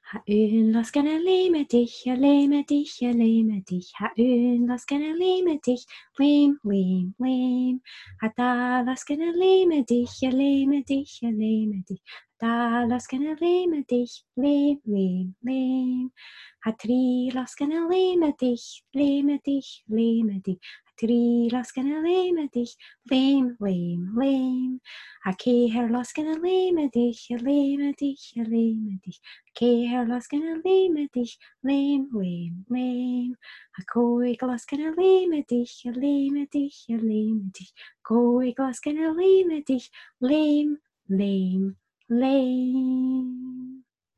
Ha-un lasken leme dich, leme dich, leme dich. Ha-un lasken leme dich, leem, leem, leem. Ha-da lasken leme dich, leme dich, leme dich. Da lasken leme dich, leem, leem, leem. Ha-tri lasken leme dich, leme dich, leme dich. Ha-tri lasken leme dich, leem, leem, leem. Ha-keher lasken leme dich, leme dich, leme dich. Ceir lasken leme dich, leem, leem, leem. A coig lasken leme dich, leme dich, leme dich. Coig lasken leme dich, leem, leem, leem.